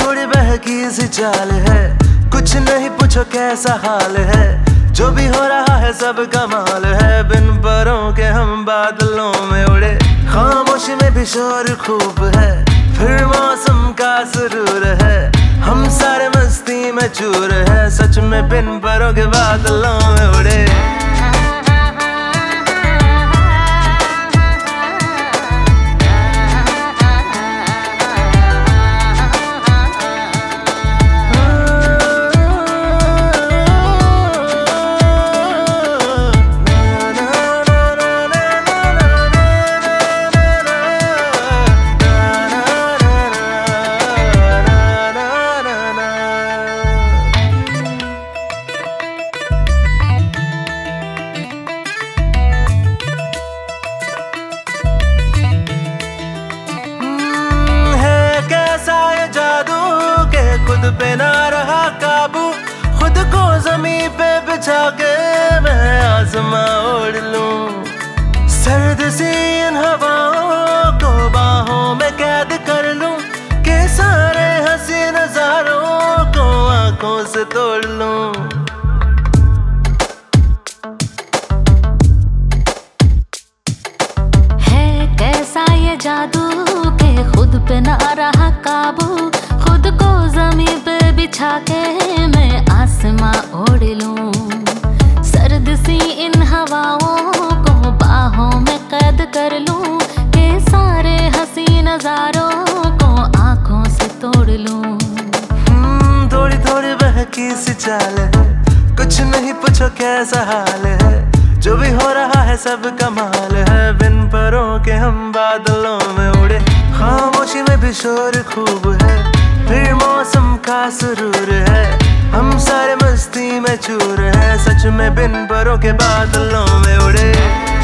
थोड़ी बहकी सी चाल है, कुछ नहीं पूछो कैसा हाल है। जो भी हो रहा है सब कमाल है, बिन परों के हम बादलों में उड़े। खामोशी में भी शोर खूब है, फिर मौसम का सुरूर है। हम सारे मस्ती में चूर है, सच में बिन परों के बादलों में उड़े। खुद पे ना रहा काबू, खुद को जमीन पे बिछा के मैं आसमां ओढ़ लूं। सर्द सी इन हवाओं को बाहों में कैद कर लूं, के सारे हंसी नजारों को आंखों से तोड़ लूं। है कैसा ये जादू के खुद पे ना रहा काबू, खुद को ज़मीन पे बिछा के मैं आसमां ओढ़ लूं। सर्द सी इन हवाओं को बाहों में कैद कर लूं, के सारे हंसी नजारों को आंखों से तोड़ लूं। थोड़ी थोड़ी बहकी सी चाल है, कुछ नहीं पूछो कैसा हाल है। जो भी हो रहा है सब कमाल है, बिन परों के हम बादलों में उड़े। खामोशी में भी शोर खूब है, फिर मौसम का सुरूर है। हम सारे मस्ती में चूर है, सच में बिन परों के बादलों में उड़े।